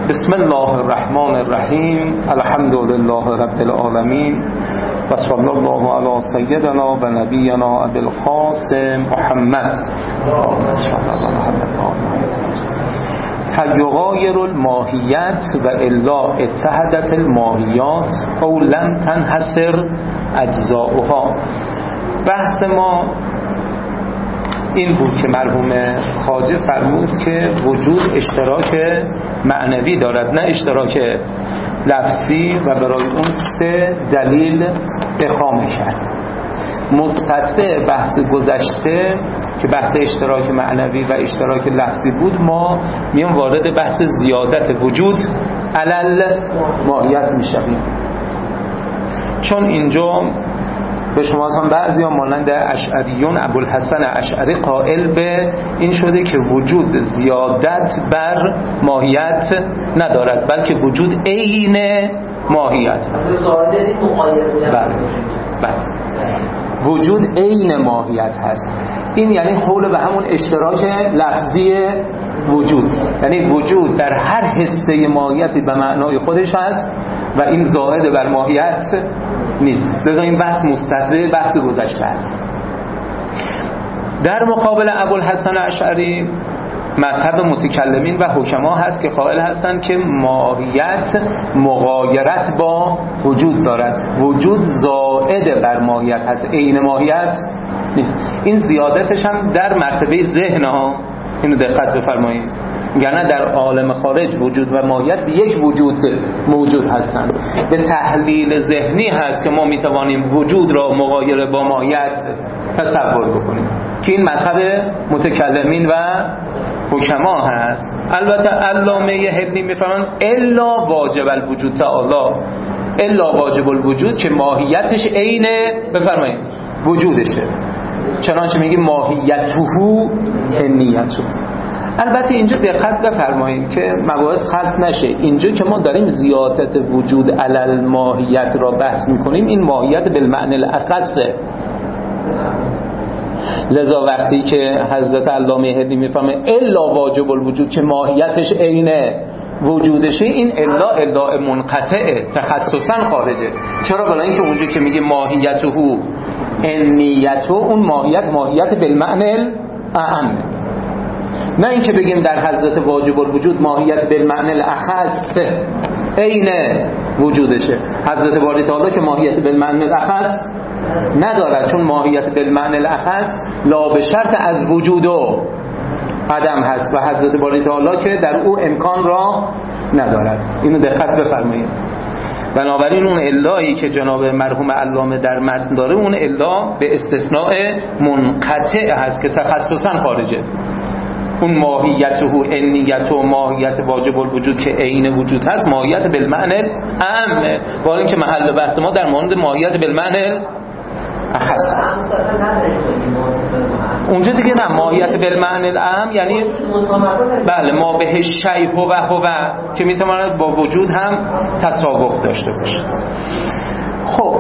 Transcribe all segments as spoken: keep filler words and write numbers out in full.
بسم الله الرحمن الرحیم. الحمد لله رب العالمین و صلی الله علی سیدنا و نبینا ابی القاسم محمد. هل یغایر الماهیت و الا اتحدت الماهیات او لم تنحصر اجزاؤها. بحث ما این بود که مرحوم خواجه فرمود که وجود اشتراک معنوی دارد نه اشتراک لفظی و برای اون سه دلیل اقامه کرد. مستتبع بحث گذشته که بحث اشتراک معنوی و اشتراک لفظی بود، ما میام وارد بحث زیادت وجود علل ماهیت میشویم، چون اینجا به شما اصلا بعضی ها مانند اشعریون ابوالحسن اشعری قائل به این شده که وجود زیادت بر ماهیت ندارد بلکه وجود عین ماهیت هست. بله بله وجود عین ماهیت هست. این یعنی قول به همون اشتراک لفظی وجود، یعنی وجود در هر حصه ماهیتی به معنای خودش هست و این زائد بر ماهیت نیست. لذا این بحث مستتبع بحث گذشته است. در مقابل ابوالحسن اشعری مذهب متکلمین و حکما هست که قائل هستند که ماهیت مغایرت با وجود دارد، وجود زائد بر ماهیت هست، عین ماهیت نیست. این زیادتش هم در مرتبه ذهن ها، اینو دقت بفرمایید، یعنی در عالم خارج وجود و ماهیت به یک وجود موجود هستند. به تحلیل ذهنی هست که ما میتوانیم وجود را مغایر با ماهیت تصور بکنیم که این مذهب متکلمین و حکما هست. البته علامه حبلی میفرمایند الا واجب الوجود تعالی، الا واجب الوجود که ماهیتش عین بفرمایید وجودشه، چنانچه میگه ماهیته نیته. البته اینجا دقت بفرمایید که مباحث خلط نشه. اینجا که ما داریم زیادت وجود علل ماهیت را بحث میکنیم، این ماهیت بالمعنی الاخصه. لذا وقتی که حضرت علامه حدی میفهمه الا واجب الوجود که ماهیتش عین وجودشه، این الا الا منقطعه، تخصصا خارجه. چرا؟ برای اینکه اونجا که میگه ماهیته نیته، اون ماهیت ماهیت بالمعنی الاعم، نه اینکه بگیم در حضرت واجب الوجود ماهیت بالمعنی الاخص عین وجودشه. حضرت باری تعالی که ماهیت بالمعنی الاخص ندارد، چون ماهیت بالمعنی الاخص لا به شرط از وجود و عدم هست و حضرت باری تعالی که در او امکان را ندارد. اینو دقت بفرمایید. بنابراین اون الایی که جناب مرحوم علامه در متن داره، اون الا به استثناء منقطع هست که تخصصا خارجه. اون ماهیت و انیت و ماهیت واجب الوجود که عین وجود هست ماهیت بالمعنی اعم، ولی اینکه محل بحث ما در مورد ماهیت بالمعنی اخص است. اونجا دیگه نه، ماهیت بالمعنی الاعم یعنی بله ما به شیء و هو که میتواند با وجود هم تساوق داشته باشه. خب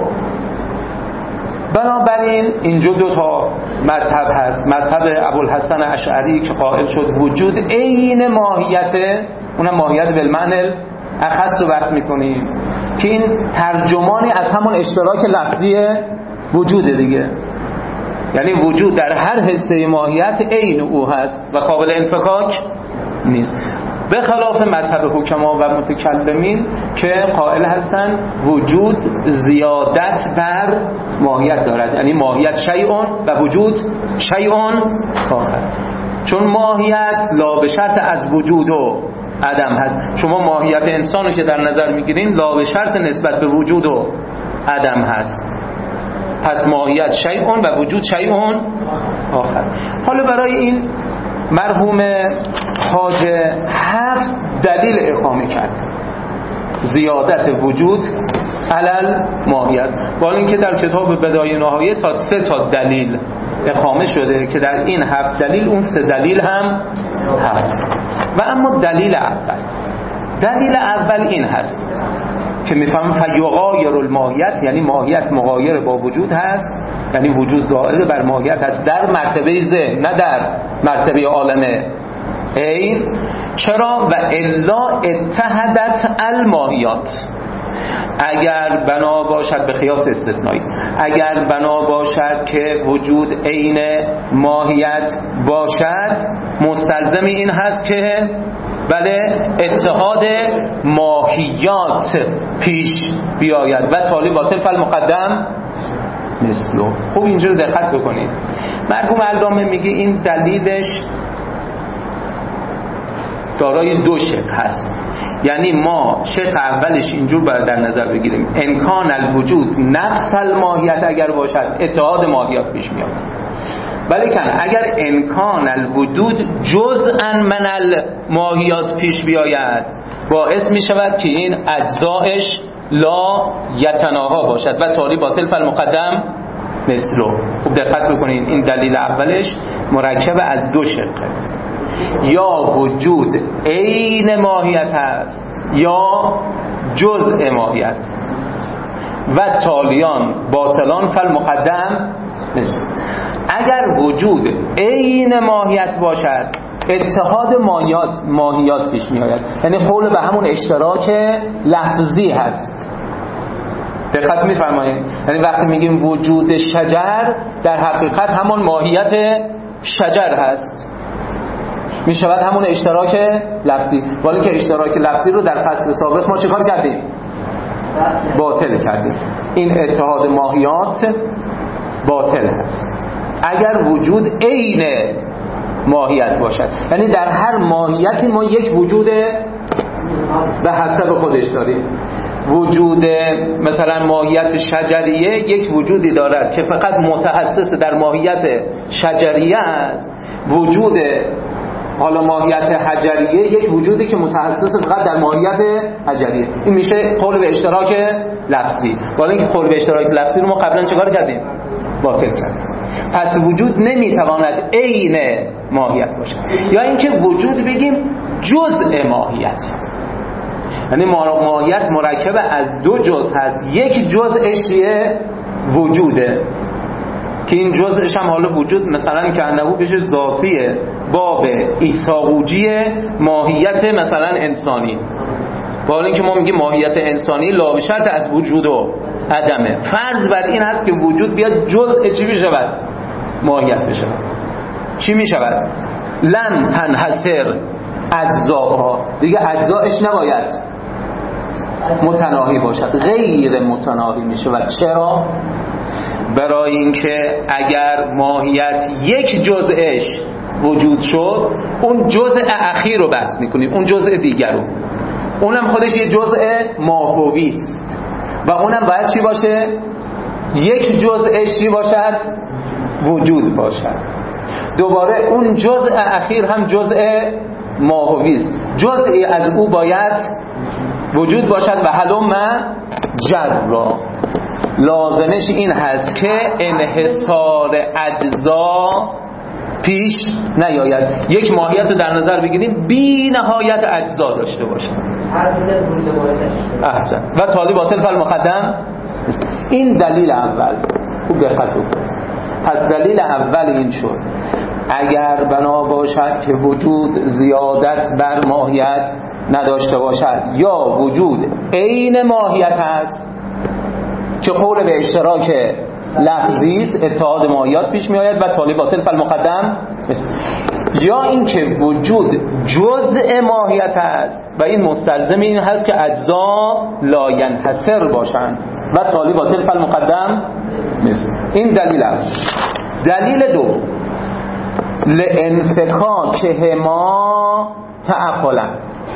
بنابراین اینجا دو تا مذهب هست. مذهب ابوالحسن اشعری که قائل شد وجود عین ماهیته، اونم ماهیت بالمعنی اخص رو بحث میکنیم که این ترجمانی از همون اشتراک لفظی وجوده دیگه، یعنی وجود در هر حصه ماهیت عین او هست و قابل انفکاک نیست، به خلاف مذهب حکما و متکلمین که قائل هستند وجود زیادت بر ماهیت دارد، یعنی ماهیت شیء و وجود شیء آخر، چون ماهیت لا به شرط از وجود و عدم هست. شما ماهیت انسانو که در نظر میگیرین لا به شرط نسبت به وجود و عدم هست، پس ماهیت شیء و وجود شیء آخر. حالا برای این مرحوم خواجه هفت دلیل اقامه کرد زیادت وجود علل ماهیت، با اینکه در کتاب بدایع نهایه تا سه تا دلیل اقامه شده که در این هفت دلیل اون سه دلیل هم هست. و اما دلیل اول دلیل اول این هست که میفهمم فیغایر الماهیت، یعنی ماهیت مغایر با وجود هست، یعنی وجود زائد بر ماهیت هست در مرتبه ذهن، نه در مرتبه عالم عین. چرا؟ و الا اتحدت الماهیات، اگر بنا باشد به خیاس استثنایی، اگر بنا باشد که وجود عین ماهیت باشد مستلزم این هست که بله اتحاد ماهیات پیش بیاید و تالی باطل فالمقدم مثلو. خوب اینجا رو دقت بکنید. مرحوم علامه میگه این دلیلش دارای دو شق هست، یعنی ما شق اولش اینجور باید در نظر بگیریم امکان الوجود نفس الماهیت اگر باشد اتحاد ماهیات پیش میاد، ولیکن اگر امکان الوجود جزءا من الماهیات پیش بیاید باعث می شود که این اجزایش لا یتناها باشد و تالی باطل فالمقدم مثلو. خوب دقت بکنین این دلیل اولش مرکب از دو شقه، یا وجود عین ماهیت است یا جزء ماهیت و تالیان باطلان فالمقدم مثل. اگر وجود عین ماهیت باشد اتحاد ماهیات ماهیات پیش می آید، یعنی قول به همون اشتراک لفظی هست. دقت می‌فرمایید؟ یعنی وقتی میگیم وجود شجر در حقیقت همون ماهیت شجر هست، می شود همون اشتراک لفظی، ولی که اشتراک لفظی رو در فصل سابق ما چیکار کردیم؟ باطل کردیم. این اتحاد ماهیات باطل هست اگر وجود عین ماهیت باشد، یعنی در هر ماهیتی ما یک وجود به حسب خودش داریم. وجود مثلا ماهیت شجریه یک وجودی دارد که فقط متخصص در ماهیت شجریه است، وجود حالا ماهیت حجریه یک وجودی که متخصص فقط در ماهیت حجریه. این میشه قول به اشتراک لفظی، ولی اینکه قول به اشتراک لفظی رو ما قبلا چیکار کردیم؟ باطل کردیم. پس وجود نمیتواند عین ماهیت باشد، یا اینکه وجود بگیم جزء ماهیت، یعنی ماهیت مرکب از دو جزء هست، یک جزءش وجوده که این جزءش هم حالا وجود مثلا که انهو بشه ذاتیه، باب ایساقوجی ماهیت مثلا انسانی، با اینکه ما میگیم ماهیت انسانی لا به شرط از وجود و عدمه. فرض بر این هست که وجود بیاد جزء چی بشود؟ ماهیت بشود. چی میشود؟ لن تنحصر اجزاها، دیگه اجزایش نباید متناهی باشد، غیر متناهی میشود. چرا؟ برای اینکه اگر ماهیت یک جزءش وجود شد اون جزء اخیر رو بحث میکنیم، اون جزء دیگر رو، اونم خودش یه جزء ماهوی است و اونم باید چی باشه؟ یک جزءش چی باشد؟ وجود باشد. دوباره اون جزء اخیر هم جزء ماهوی است، جزئی از او باید وجود باشد و هلم جرا. لازمش این هست که انحصار اجزا پیش نیاید، یک ماهیت رو در نظر بگیریم بی نهایت اجزا داشته باشه. احسن. و تالی باطل فالمقدم. این دلیل اول. خوب دقت بکنید. پس دلیل اول این شد اگر بنا باشد که وجود زیادت بر ماهیت نداشته باشد یا وجود عین ماهیت است که قول به اشتراک لفظی است، اتحاد ماهیات پیش می آید و تالی باطل فالمقدم، یا اینکه وجود جزء ماهیت است و این مستلزم این هست که اجزا لا ینحصر باشند و تالی باطل فالمقدم مثل. این دلیل اول. دلیل دو لانفکاکهما تعقلا.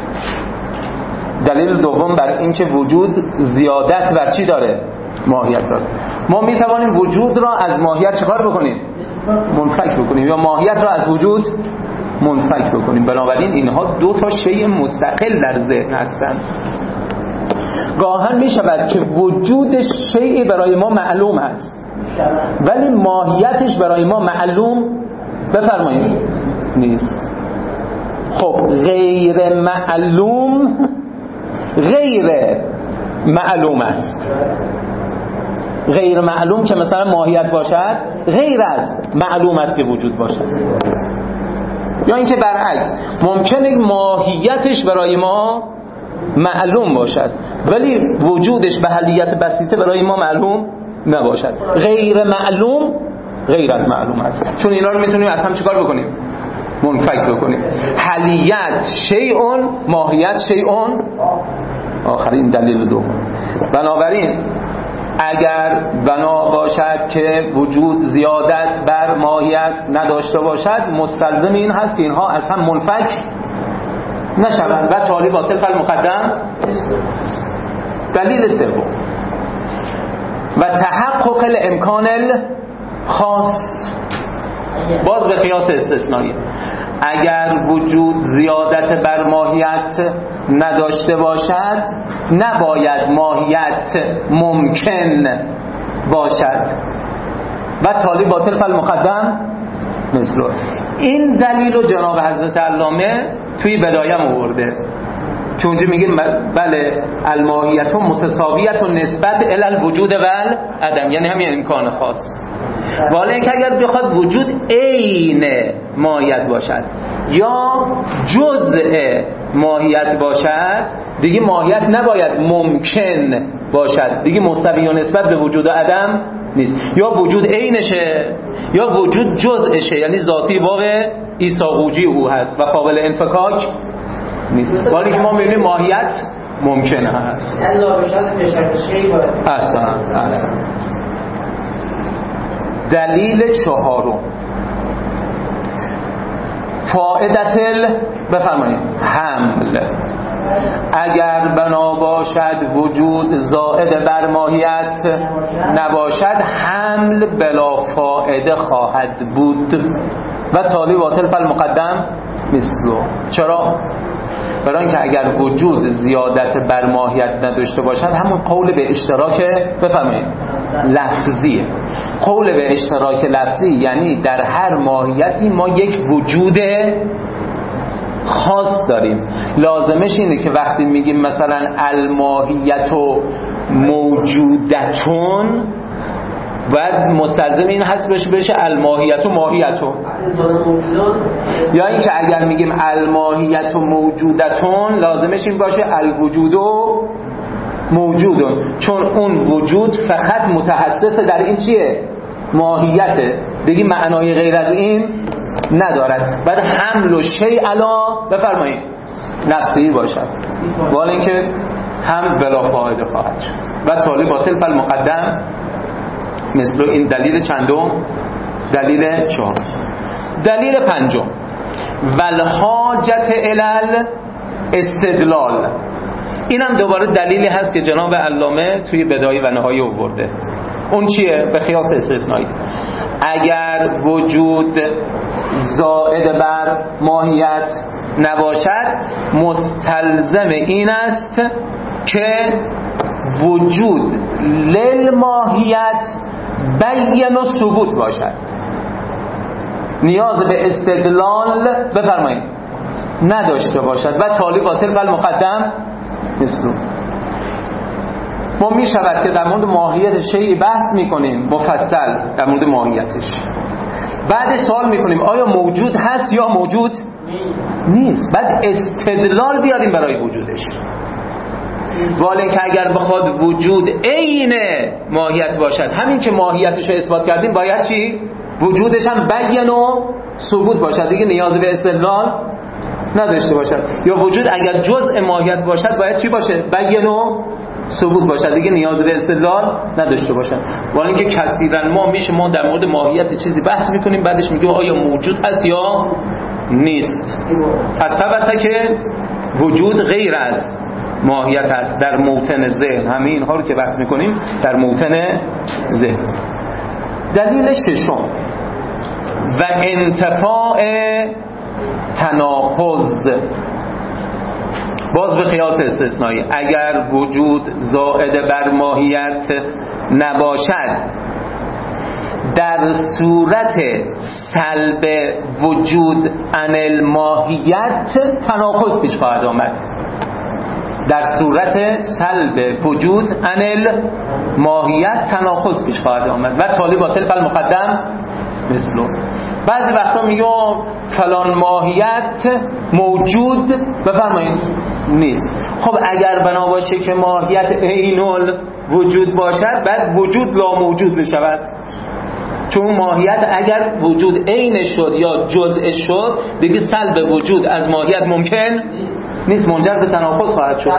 دلیل دوم بر این که وجود زیادت بر چی داره؟ ماهیت داره. ما می توانیم وجود را از ماهیت چکار بکنیم؟ منفک بکنیم، یا ماهیت را از وجود منفک بکنیم. بنابراین اینها دو تا شیء مستقل در ذهن هستند. گاهن می شود که وجود شیء برای ما معلوم است ولی ماهیتش برای ما معلوم بفرمایید نیست. خب غیر معلوم غیر معلوم است. غیر معلوم که مثلا ماهیت باشد غیر از معلوم است که وجود باشد. یا اینکه برعکس ممکنه ماهیتش برای ما معلوم باشد ولی وجودش به حلیت بسیطه برای ما معلوم نباشد. غیر معلوم غیر از معلوم هست، چون اینا رو میتونیم از هم چیکار بکنیم؟ منفک بکنیم. حلیت شیئون، ماهیت شیئون. آخرین دلیل دوم. بنابراین اگر بنا باشد که وجود زیادت بر ماهیت نداشته باشد، مستلزم این هست که اینها از هم منفک نشوند و تالی باطل فالمقدم. دلیل سوم و تحقق الامکان الخاص، باز به قیاس استثنایی. اگر وجود زیادت بر ماهیت نداشته باشد نباید ماهیت ممکن باشد و تالی باطل فالمقدم مثل. این دلیل رو جناب حضرت علامه توی بدایه آورده که اونجا میگیم بله الماهیت متساویت و نسبت الی الوجود و العدم، یعنی همین امکان خاص. ولی اینکه اگر بخواد وجود عین ماهیت باشد یا جزء ماهیت باشد دیگه ماهیت نباید ممکن باشد، دیگه مستوی و نسبت به وجود و عدم نیست. یا وجود عینشه یا وجود جزءشه، یعنی ذاتی باب ایساقوجی او هست و قابل انفکاک نیست. ولی که ما میبینیم ماهیت ممکنه هست. احسن احسن. دلیل چهارم فائدت ال بفرمایید حمل. اگر بنا باشد وجود زائد بر ماهیت نباشد حمل بلا فائده خواهد بود و تالی باطل فالمقدم مثلو. چرا؟ برای اینکه اگر وجود زیادت بر ماهیت نداشته باشد همون قول به اشتراک بفهمید لفظیه. قول به اشتراک لفظی یعنی در هر ماهیتی ما یک وجود خاص داریم. لازمش اینه که وقتی میگیم مثلا الماهیت و موجودتون باید مستلزم این هست بشه بشه الماهیت و ماهیتون، یا این که اگر میگیم الماهیت و موجودتون لازمش این باشه الوجود و موجودون، چون اون وجود فقط متخصص در این چیه؟ ماهیته، دیگه معنای غیر از این ندارد. بعد حمل و شیء علا بفرمایید نفسی باشد، ولی اینکه هم بلا فایده خواهد شد و تالی باطل فالمقدم مثل. این دلیل چندم؟ دلیل چهار. دلیل پنجم والحاجت الی استدلال. این هم دوباره دلیلی هست که جناب علامه توی بدایه و نهایه آورده. اون چیه؟ به قیاس استثنایی. اگر وجود زائد بر ماهیت نباشد مستلزم این است که وجود للماهیت بیان و ثبوت باشد. نیاز به استدلال بفرمایید نداشته باشد و تالی باطل بل مقدم مثلو. ما می شود که در مورد ماهیت شیء بحث می کنیم مفصل در مورد ماهیتش، بعد سوال می کنیم آیا موجود هست یا موجود نیست، بعد استدلال بیاریم برای وجودش. ولی که اگر بخواد وجود عین ماهیت باشد، همین که ماهیتش رو اثبات کردیم باید چی؟ وجودش هم بیان و ثبوت باشد، دیگه نیاز به استدلال نداشته باشد. یا وجود اگر جزء ماهیت باشد باید چی باشه؟ بیان و ثبوت باشد، دیگه نیاز به استدلال نداشته باشد. ولی اینکه کثیرا ما میشه ما در مورد ماهیت چیزی بحث میکنیم بعدش میگیم آیا موجود هست یا نیست. پس ثبته که وجود غیر از ماهیت است در موطن ذهن. همین اینها رو که بحث میکنیم در موطن ذهن. دلیل ششم و انتفاع تناقض، باز به قیاس استثنایی. اگر وجود زائد بر ماهیت نباشد در صورت سلب وجود عن الماهیت تناقض پیش خواهد آمد. در صورت سلب وجود عن الماهیت تناقض پیش خواهد آمد و تالی باطل فالمقدم مثلو. بعضی وقتا میگه فلان ماهیت موجود بفرمایید نیست. خب اگر بنا باشه که ماهیت عینال وجود باشد بعد وجود لا موجود بشود، چون ماهیت اگر وجود عین شد یا جزء شد دیگه سلب وجود از ماهیت ممکن نیست، منجر به تناقض خواهد شد.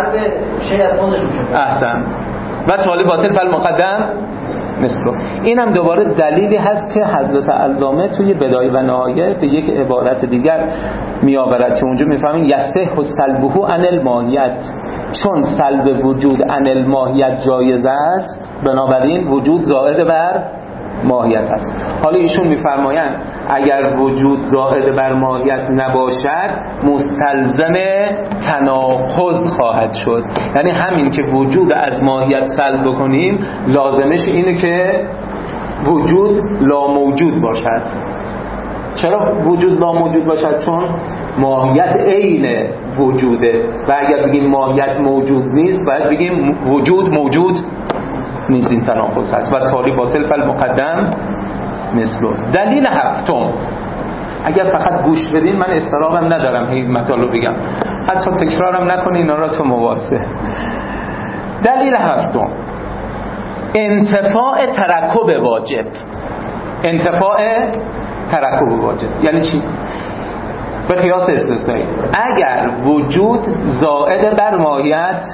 احسن. و تالی باطل فل مقدم مثلو. این هم دوباره دلیلی هست که حضرت علامه توی بدایه و نهایه به یک عبارت دیگر میآورد که اونجا میفهمین یصح سلبه عن الماهیت، چون سلب وجود عن الماهیت جایز است بنابراین وجود زائد بر ماهیت است. حالا ایشون میفرمایند اگر وجود زائد بر ماهیت نباشد مستلزم تناقض خواهد شد، یعنی همین که وجود از ماهیت سلب بکنیم لازمش اینه که وجود لا موجود باشد. چرا وجود لا موجود باشد؟ چون ماهیت عین وجوده و اگر بگیم ماهیت موجود نیست باید بگیم وجود موجود نیست. این تناقض هست. و تالی باطل فل مقدم مثلو. دلیل هفتم، اگر فقط گوش بدین من استرابم ندارم هی مطالب بگم، حتی تکرارم نکنین اینا را تو مواسه. دلیل هفتم انتفاع ترکب واجب. انتفاع ترکب واجب یعنی چی؟ به قیاس استثنایی اگر وجود زائد بر ماهیت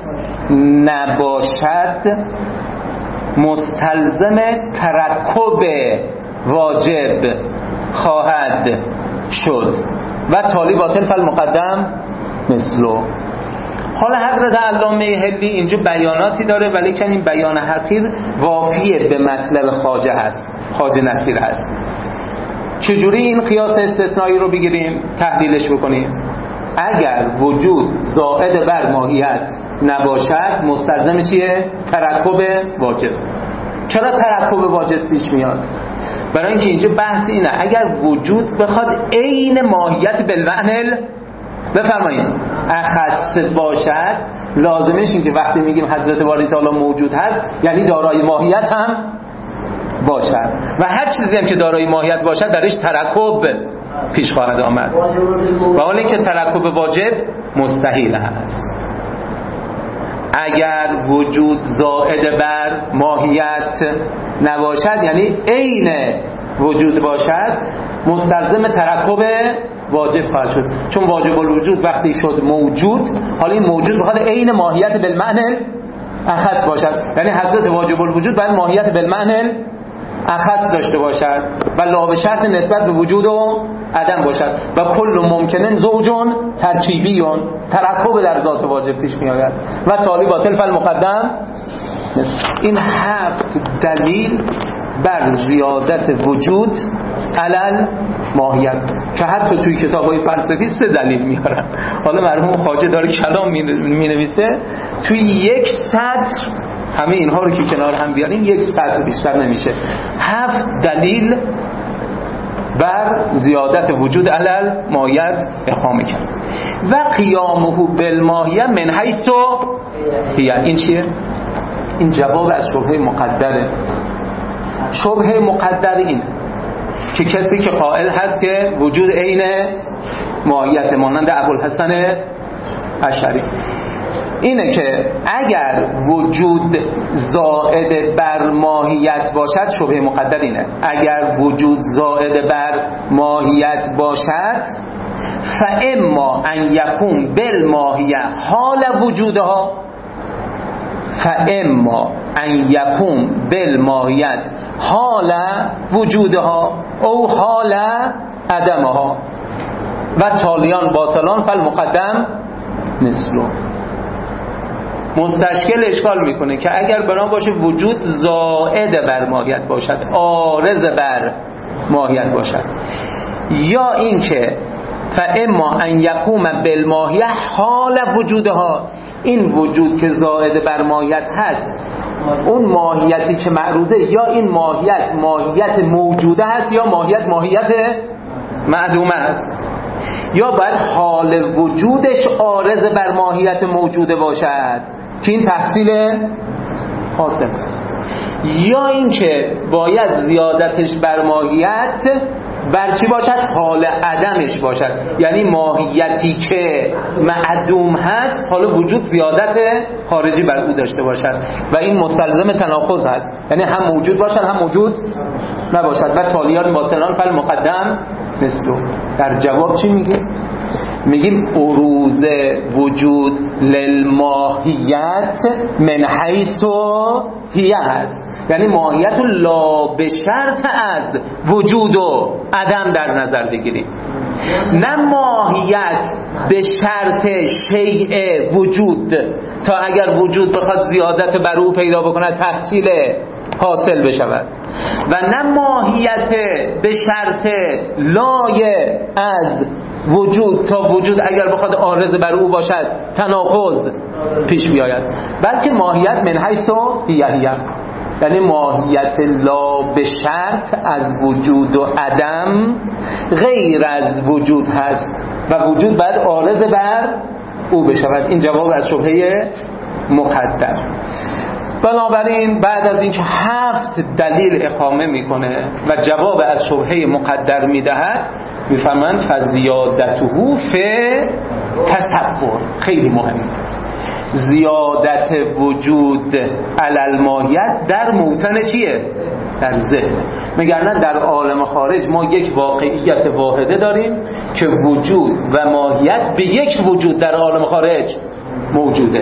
نباشد مستلزم ترکب واجب خواهد شد و تالی باطل فل مقدم مثلو. حالا حضرت علامه حلی اینجا بیاناتی داره ولی که این بیان حقیر وافیه به مطلب خواجه هست، خواجه نصیر هست. چجوری این قیاس استثنایی رو بگیریم تحلیلش بکنیم؟ اگر وجود زائد بر ماهیت نباشد مستلزم چیه؟ ترکب واجب. چرا ترکب واجب پیش میاد؟ برای اینکه اینجا بحث اینه اگر وجود بخواد عین ماهیت بالمعنی بفرمایید اخص باشد لازمش این که وقتی میگیم حضرت باری تعالی موجود هست یعنی دارای ماهیت هم باشد و هر چیزی هم که دارای ماهیت باشد درش ترکب پیش خواهد آمد و حالا اینکه ترکب واجب مستحیل هست. اگر وجود زائد بر ماهیت نباشد یعنی عین وجود باشد مستلزم ترکب واجب خواهد شد، چون واجب الوجود وقتی شد موجود حالا این موجود بخواد عین ماهیت بالمعنی اخص باشد، یعنی حضرت واجب الوجود باید ماهیت بالمعنی اخص داشته باشد و لا به شرط نسبت به وجود و عدم باشد و کل ممکنن زوجون ترکیبیون ترکب در ذات واجب پیش می آید و تالی باطل فل مقدم. این هفت دلیل بر زیادت وجود علل ماهیت که حتی توی کتاب‌های فلسفی سه دلیل میارن. حالا مرحوم خواجه داره کلام می نویسه توی یک سطر همه اینها رو که کنار هم بیاریم یک سطر بیشتر نمیشه. هفت دلیل بر زیادت وجود علل ماهیت اقامه کرد و قیامه بالماهیه من حیث هی. این چیه؟ این جواب از شبهه مقدره. شبهه مقدر اینه که کسی که قائل هست که وجود عین ماهیت مانند ابوالحسن اشعری اینه که اگر وجود زائد بر ماهیت باشد شبهه مقدر اینه اگر وجود زائد بر ماهیت باشد فاما ان یکون بالماهیه حال وجودها فاما ان یکون بالماهیت حال وجودها او حال عدمها و تالیان باطلان فالمقدم مثلو. مستشکل اشکال میکنه که اگر بنا باشه وجود زائد بر ماهیت باشد عارض بر ماهیت باشد یا اینکه فاما ان یقوم بالماهیه حال وجودها این وجود که زائد بر ماهیت هست اون ماهیتی که معروضه یا این ماهیت ماهیت موجوده هست یا ماهیت ماهیت معدومه است یا باید حال وجودش عارض بر ماهیت موجوده باشد که این تحصیل حاصل است یا اینکه باید زیادتش بر ماهیت بر چی باشد؟ حال عدمش باشد. یعنی ماهیتی که معدوم هست حالا وجود زیادت خارجی بر او داشته باشد و این مستلزم تناقض هست، یعنی هم موجود باشد هم موجود نباشد. و تالیان باطلان فل مقدم مثلو. در جواب چی میگیم؟ میگیم عروض وجود للماهیت من حیث هی هست، یعنی ماهیت لا به شرط از وجود و عدم در نظر بگیریم، نه ماهیت به شرط شیء وجود تا اگر وجود بخواد زیادت بر او پیدا بکنه تحصیل حاصل بشود، و نه ماهیت به شرط لای از وجود تا وجود اگر بخواد عارض بر او باشد تناقض پیش بیاید، بلکه ماهیت من حیث هی هی، یعنی ماهیت لا به شرط از وجود و عدم غیر از وجود هست و وجود باید عارض بر او بشود. این جواب از شبهه مقدر. بنابراین بعد از اینکه هفت دلیل اقامه میکنه و جواب از شبهه مقدر میدهد، میفهمند فزیادته فی تصور. خیلی مهمه زیادت وجود علل ماهیت در موطن چیه؟ در ذهن. مگرنه در عالم خارج ما یک واقعیت واحده داریم که وجود و ماهیت به یک وجود در عالم خارج موجوده.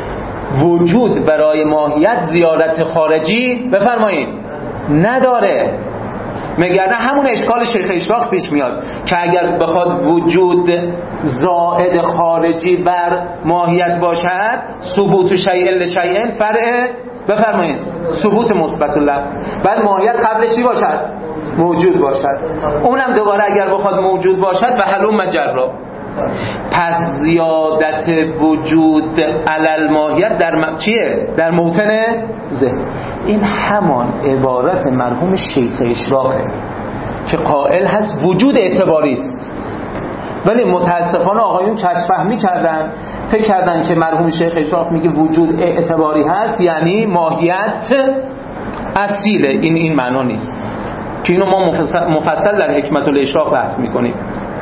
وجود برای ماهیت زیادت خارجی بفرمایید نداره. مگرنه همون اشکال شیخ اشراق پیش میاد که اگر بخواد وجود زائد خارجی بر ماهیت باشد، ثبوت شیء لشیء فرع بفرمایید ثبوت مثبت له، بعد ماهیت قبلش چی باشد؟ موجود باشد. اونم دوباره اگر بخواد موجود باشد و هلوم مجرا. پس زیادت وجود علل ماهیت در م... چیه؟ در موطن ذهن. این همان عبارت مرحوم شیخ اشراقه که قائل هست وجود اعتباری است، ولی متاسفانه آقایون چشم فهمی کردن، فکر کردن که مرحوم شیخ اشراق میگه وجود اعتباری هست یعنی ماهیت اصیله. این این معنا نیست که اینو ما مفصل, مفصل در حکمت الاشراق بحث میکنیم.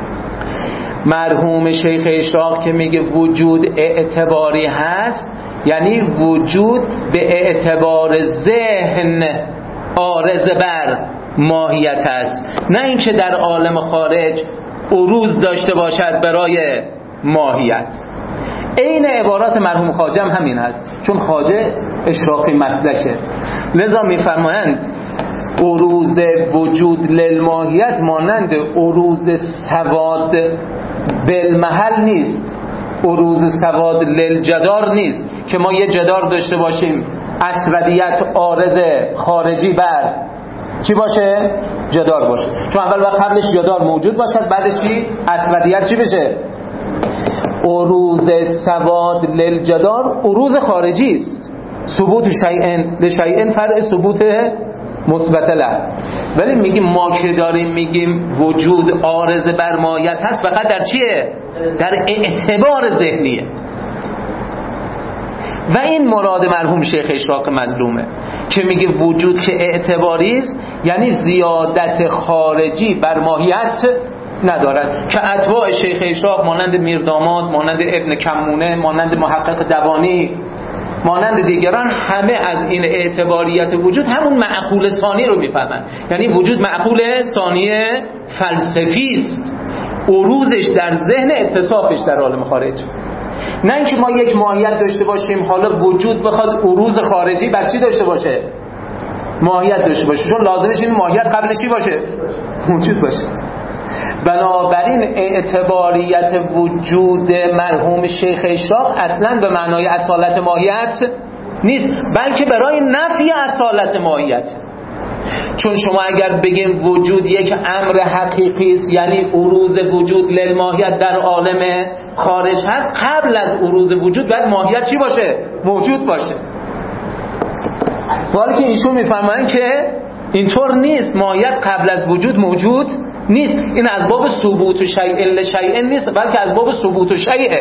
مرحوم شیخ اشراق که میگه وجود اعتباری هست یعنی وجود به اعتبار ذهن عارض بر ماهیت است، نه اینکه در عالم خارج عروض داشته باشد برای ماهیت. عین عبارات مرحوم خواجه هم همین هست، چون خواجه اشراقی مسلکه، لذا میفرمایند عروض وجود للماهیت مانند عروض سواد بالمحل نیست، عروض سواد للجدار نیست که ما یه جدار داشته باشیم اسودیت عارض خارجی بر چی باشه؟ جدار باشه، چون اول وقت قبلش جدار موجود باشد بعدش چی؟ اسودیت چی بشه؟ عروض سواد للجدار عروض خارجی است، ثبوت شیئن لشیئن فرع ثبوت مثبت له. ولی میگیم ما که داریم میگیم وجود عارض بر ماهیت هست فقط در چیه؟ در اعتبار ذهنیه. و این مراد مرحوم شیخ اشراق مظلومه که میگه وجود که اعتباری است یعنی زیادت خارجی بر ماهیت ندارد، که اتباع شیخ اشراق مانند میرداماد، مانند ابن کمونه، مانند محقق دوانی، مانند دیگران همه از این اعتباریت وجود همون معقول ثانی رو میفهمن، یعنی وجود معقول ثانی فلسفی است، عروضش در ذهن اتصافش در عالم خارج، نه اینکه ما یک ماهیت داشته باشیم حالا وجود بخواد عروض خارجی بر چی داشته باشه؟ ماهیت داشته باشه، چون لازمش این ماهیت قبلش چی باشه؟ موجود باشه. بنابراین اعتباریت وجود مرحوم شیخ اشراق اصلا به معنای اصالت ماهیت نیست، بلکه برای نفی اصالت ماهیت. چون شما اگر بگیم وجود یک امر حقیقی است یعنی عروض وجود للماهیت در عالم خارج هست، قبل از عروض وجود باید ماهیت چی باشه؟ موجود باشه. ولی که ایشون میفرمایند که اینطور نیست، ماهیت قبل از وجود موجود نیست. این از باب ثبوت شیء لشیء نیست، بلکه از باب ثبوت شیء.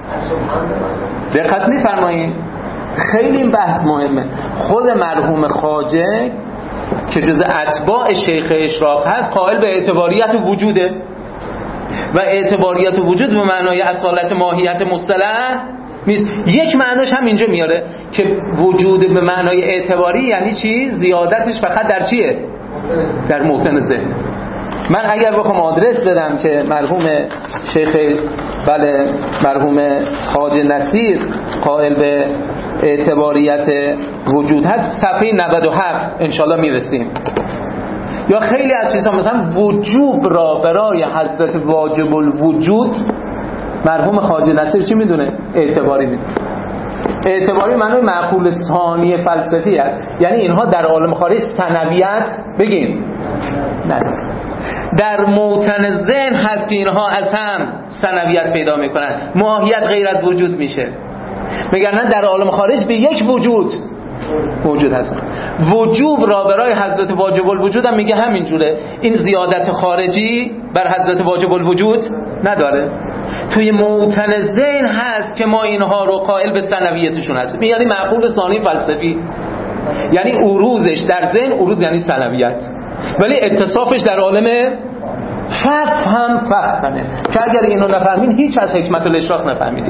دقت می‌فرمایید؟ خیلی این بحث مهمه. خود مرحوم خواجه که جز اتباع شیخ اشراق هست قائل به اعتباریت وجوده و اعتباریت وجود به معنای اصالت ماهیت مصطلح نیست. یک معناش هم اینجا میاره که وجود به معنای اعتباری یعنی چی؟ زیادتش فقط در چیه؟ در موطن ذهن. من اگر بخوام آدرس بدم که مرحوم شیخ بله مرحوم خواجه نصیر قائل به اعتباریت وجود هست، صفحه نود و هفت انشالله میرسیم. یا خیلی از چیزها مثلا وجوب را برای حضرت واجب الوجود مرحوم خواجه نصیر چی میدونه؟ اعتباری میدونه. اعتباری معنی معقول ثانی فلسفی است، یعنی اینها در عالم خارج ثانویت بگیم نداره. در موطن ذهن هست که اینها از هم ثانویت پیدا میکنن، ماهیت غیر از وجود میشه. میگن در عالم خارج به یک وجود موجود هستن. وجوب را برای حضرت واجب الوجود هم میگه همینجوره، این زیادت خارجی بر حضرت واجب الوجود نداره. توی موطن ذهن هست که ما اینها رو قائل به ثانویتشون هستیم، یعنی معقول ثانی فلسفی، یعنی عروضش در ذهن، عروض یعنی ثانویت، ولی اتصافش در عالم فهم فهمه که اگر اینو نفهمین هیچ از حکمت الاشراق نفهمیدید.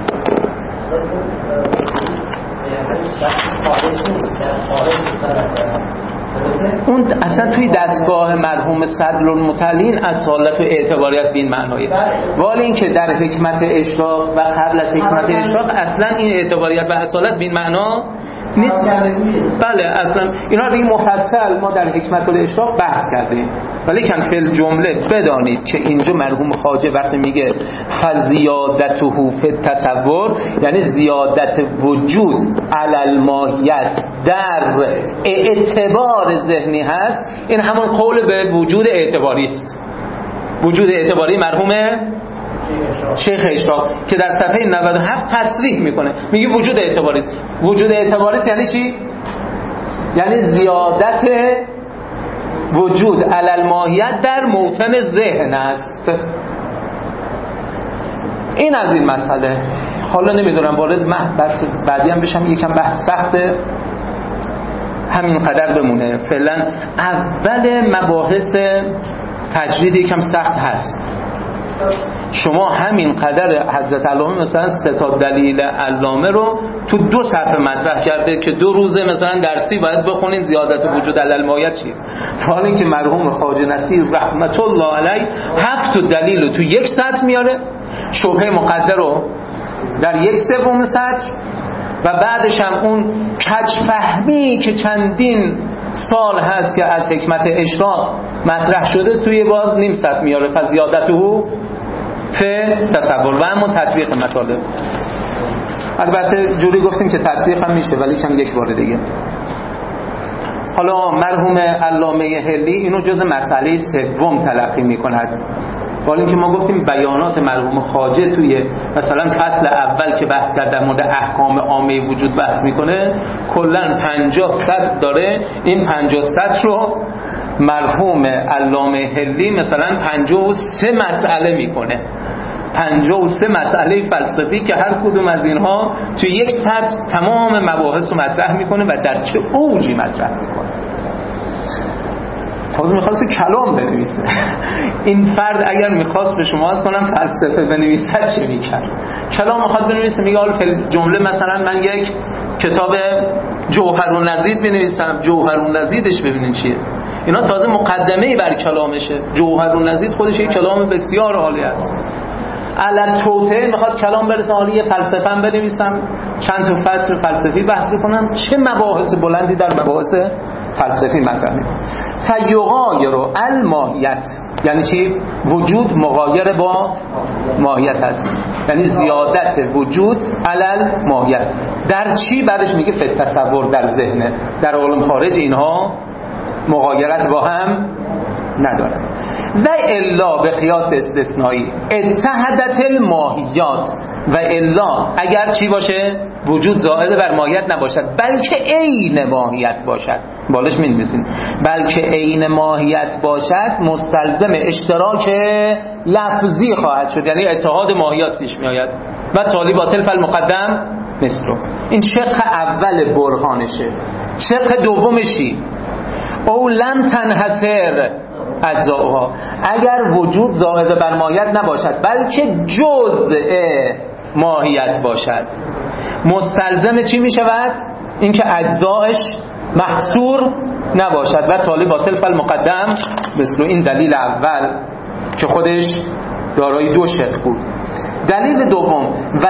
اون اصلا توی دستگاه مرحوم صدر المتعلین اصالت و اعتباریت به این معنایی، ولی این که در حکمت اشراق و قبل از حکمت اشراق اصلا این اعتباریت و اصالت به این معنا نیست. بله اصلا اینا دیگه مفصل ما در حکمت الاشراق بحث کردیم، ولی کن فی جمله بدانید که اینجا مرحوم خواجه وقتی میگه فزیادته فی تصور یعنی زیادت وجود علی الماهیت در اعتبار ذهنی هست، این همون قول به وجود اعتباری است. وجود اعتباری مرحوم شیخ اشراق که در صفحه نود و هفت تصریح میکنه، میگه وجود اعتباری است. وجود اعتباری است یعنی چی؟ یعنی زیادت وجود علی الماهیت در موطن ذهن است. این از این مسئله. حالا نمیدونم وارد بحث بعدی هم بشم، یکم بحث سخته، همین قدر بمونه فعلا. اول مباحث تجرید یکم سخت هست. شما همین قدر حضرت علامه مثلا سه تا دلیل علامه رو تو دو صفحه مطرح کرده که دو روزه مثلا درسی باید بخونین زیادت وجود علی الماهیت چیه. حالا اینکه مرحوم خواجه نصیر رحمت الله علیه هفت تا دلیل رو تو یک سطر میاره، شبهه مقدر رو در یک سوم سطر، و بعدش هم اون کج فهمی که چندین سال هست که از حکمت اشراق مطرح شده توی باز نیم سطر میاره. فزیادته فی تصور و اما تطبیق مطالب. البته جوری گفتیم که تطبیق هم میشه، ولی کم یک بار دیگه. حالا مرحوم علامه هلی اینو جز مسئله سوم تلقی میکند، ولی اینکه ما گفتیم بیانات مرحوم خواجه توی مثلا فصل اول که بحث کرد در مورد احکام عامه وجود بحث میکنه، کلا پنجاه سطر داره. این پنجاه سطر رو مرحوم علامه هلی مثلا پنجاه و سه مسئله میکنه، پنجاه و سه مسئله فلسفی که هر کدوم از اینها توی یک سطر تمام مباحث رو مطرح میکنه و در چه اوجی مطرح میکنه. تازه میخواست کلام بنویسه. این فرد اگر میخواست به شما از کنم فلسفه بنویسد چه میکرد؟ کلام میخواد بنویسه، میگه حالا جمله مثلا من یک کتاب جوهرالنزید بنویسم، جوهرالنزیدش ببینین چیه. اینا تازه مقدمه بر کلامشه. جوهرالنزید خودش یک کلام بسیار عالی است. علل توته میخواد کلام برسه، حالا یه فلسفه هم بنویسم، چند تا فصل فلسفی بحث بکنم، چه مباحث بلندی در مباحث فلسفی مطرح میکنه. فیغایر الماهیت یعنی چی؟ وجود مغایر با ماهیت هست، یعنی زیادت وجود علل ماهیت. در چی؟ بعدش میگه فی تصور در ذهنه. در عالم خارج اینها مغایرت با هم نداره. و الا به قیاس استثنایی اتحدت الماهیات، و الا اگر چی باشه؟ وجود زائد بر ماهیت نباشد بلکه عین ماهیت باشد. بالش می نویسین بلکه عین ماهیت باشد مستلزم اشتراک لفظی خواهد شد، یعنی اتحاد ماهیات پیش می آید. و تالی باطل فالمقدم مثلو. این شق اول برهانشه. شق دومشی او لم تنحصر اجزاؤها، اگر وجود زائد بر ماهیت نباشد بلکه جزء ماهیت باشد، مستلزم چی می شود؟ اینکه اجزایش محصور نباشد و تالی باطل فالمقدم مثل این دلیل اول که خودش دارای دو شق بود. دلیل دوم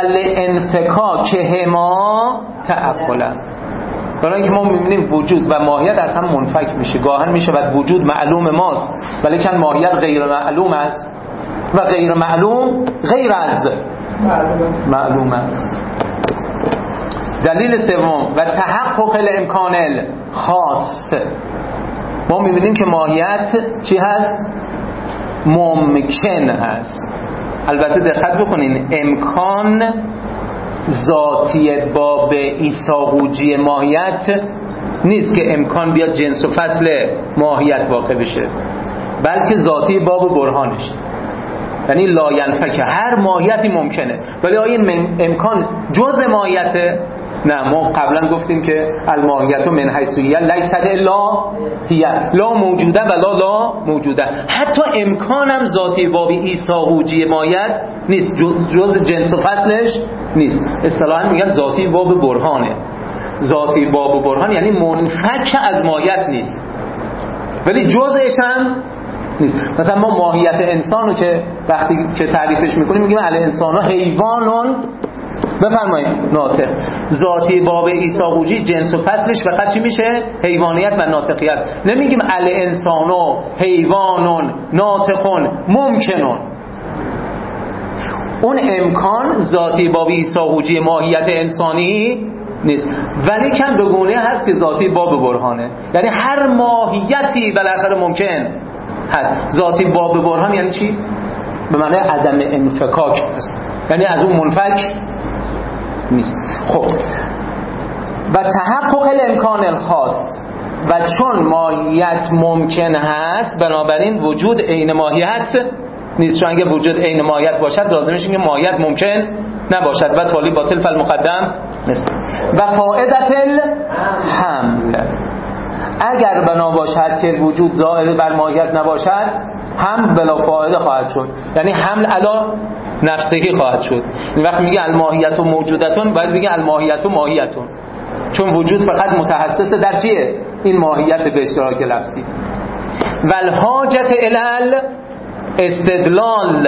ولانفکاکهما تعقلا، برای اینکه ما می‌بینیم وجود و ماهیت از هم منفک میشه، گاهن میشه و وجود معلوم ماست ولیکن ماهیت غیر معلوم است و غیر معلوم غیر از معلوم است. دلیل سوم و تحقق الامکان الخاص، ما می‌بینیم که ماهیت چی هست؟ ممکن هست. البته دقت بکنین امکان ذاتی باب ایساقوجی ماهیت نیست که امکان بیاد جنس و فصل ماهیت واقع بشه، بلکه ذاتی باب برهانش، یعنی لا ینفک، هر ماهیتی ممکنه. ولی آیا این امکان جز ماهیته؟ نه، ما قبلا گفتیم که الماهیت من حیث هی لیست الا هی، لا موجوده و لا لا موجوده. حتی امکانم ذاتی باب ایساقوجی ماهیت نیست، جز جنس و فصلش نیست. اصطلاحا میگن ذاتی باب برهانه. ذاتی باب برهان یعنی منفک از ماهیت نیست ولی جزءش هم نیست. مثلا ما ماهیت انسانو که وقتی که تعریفش میکنیم میگیم الانسان حیوانون، بفرمایید ناطق، ذاتی باب ایساقوجی جنس و فصلش فقط چی میشه؟ حیوانیت و ناطقیت. نمیگیم الانسانو حیوانون ناطقون ممکنون. اون امکان ذاتی باب ایساقوجی ماهیت انسانی نیست، ولی کم به گونه هست که ذاتی باب برهانه، یعنی هر ماهیتی بالاخره ممکن هست. ذاتی باب برهان یعنی چی؟ به معنی عدم انفکاک هست، یعنی از اون منفک نیست. خب و تحقق الامکان الخاص، و چون ماهیت ممکن هست بنابراین وجود عین ماهیت نیست، چون اگه وجود عین ماهیت باشد لازمش اینه ماهیت ممکن نباشد و تالی باطل فالمقدم مثل. و فائدت الحمل، اگر بنا باشد که وجود زائد بر ماهیت نباشد هم بلا فایده خواهد شد، یعنی حمل علا نفسگی خواهد شد. این وقت میگه الماهیت و موجودتون باید بگه الماهیت و ماهیتون، چون وجود فقط متخصص در چیه؟ این ماهیت به اشتراک لفظی. و الحاجت الی استدلال،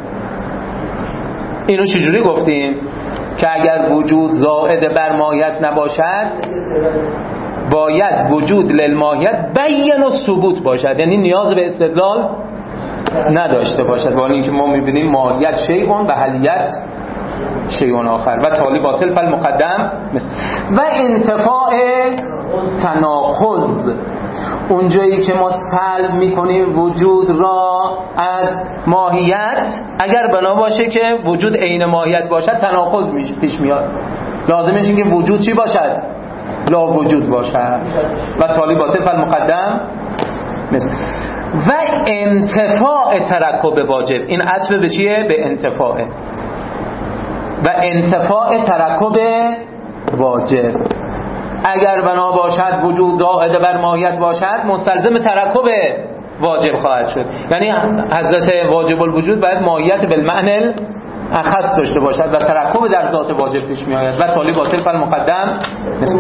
اینو چجوری گفتیم؟ که اگر وجود زائد بر ماهیت نباشد باید وجود للماهیت بین و ثبوت باشد، یعنی نیاز به استدلال نداشته باشد، با اینکه ما میبینیم ماهیت شیئون و حلیت شیئون آخر و تالی باطل فالمقدم مثل. و انتفاع تناقض، اونجایی که ما سلب میکنیم وجود را از ماهیت، اگر بنا باشه که وجود عین ماهیت باشد تناقض پیش میاد، لازمش این که وجود چی باشد؟ لا وجود باشد و تالی باطل فالمقدم مثل. و انتفاع ترکب واجب، این عطف به چیه؟ به انتفاعه. و انتفاع ترکب واجب، اگر بنا باشد وجود زائد بر ماهیت باشد مستلزم ترکب واجب خواهد شد، یعنی حضرت واجب الوجود باید ماهیت بالمعنی اخص داشته باشد و ترکب در ذات واجب پیش می آید و تالی باطل فالمقدم مثل.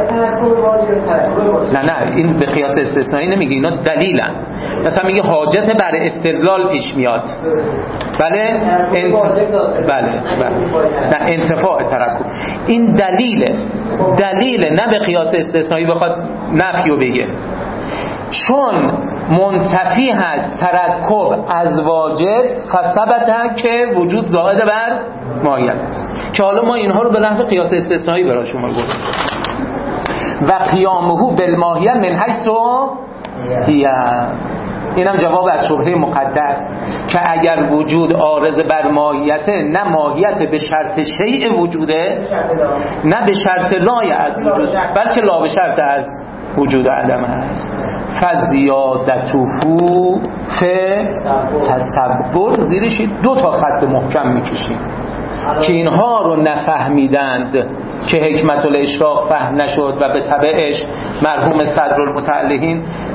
نه نه این به قیاس استثنایی نمیگه، اینا دلیلن. مثلا میگه حاجت بر استدلال پیش میاد، بله انت... بله بله نه انتفاع ترکب، این دلیله، دلیله نه به قیاس استثنایی بخواد نفیو بگه، چون منتفی هست ترکب از واجب فثبت که وجود زائد بر ماهیت است، که حالا ما اینها رو به نحو قیاس استثنایی برای شما گفتیم. و قیامه بالماهیه من حیث هی، اینم جواب از شبهه مقدر که اگر وجود عارض بر ماهیت، نه ماهیت به شرط شیء وجوده، نه به شرط لای از وجود، بلکه لا به شرط از وجود عدم است. فزیادتو ف تصور، زیرش دو تا خط محکم میکشیم که اینها رو نفهمیدند که حکمت الاشراق فهم نشد و به تبعش مرحوم صدرالمتعلقین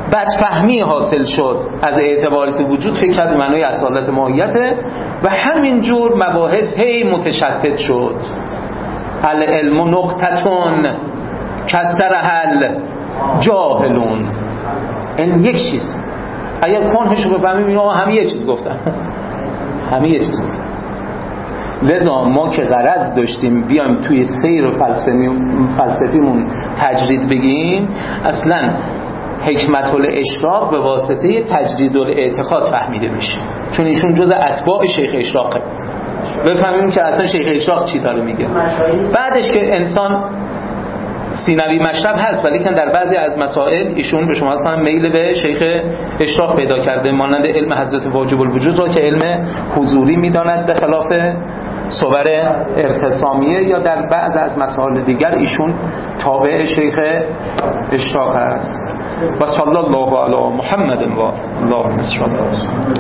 بدفهمی حاصل شد از اعتبارات وجود، فکر کرد معنای اصالت ماهیته و همینجور مباحث هی متشتت شد. العلم نقطتون کسرحل جاهلون. این یک چیز اگر کنهشو بفهمیم اینا همه یه چیز گفتن، همه یه چیز گفتن. لذا ما که غرض داشتیم بیایم توی سیر فلسفیمون تجرید بگیم، اصلا حکمت الاشراق به واسطه تجرید الاعتقاد فهمیده میشه، چون ایشون جز اتباع شیخ اشراقه. بفهمیم که اصلا شیخ اشراق چی داره میگه. بعدش که انسان سینوی مشرب هست، ولی که در بعضی از مسائل ایشون به شما از کنم میل به شیخ اشراق پیدا کرده، مانند علم حضرت واجب الوجود رو که علم حضوری میداند به خلاف صور ارتسامیه، یا در بعض از مسائل دیگر ایشون تابع شیخ اشراق هست. و صلی الله علی محمد و اللهم صل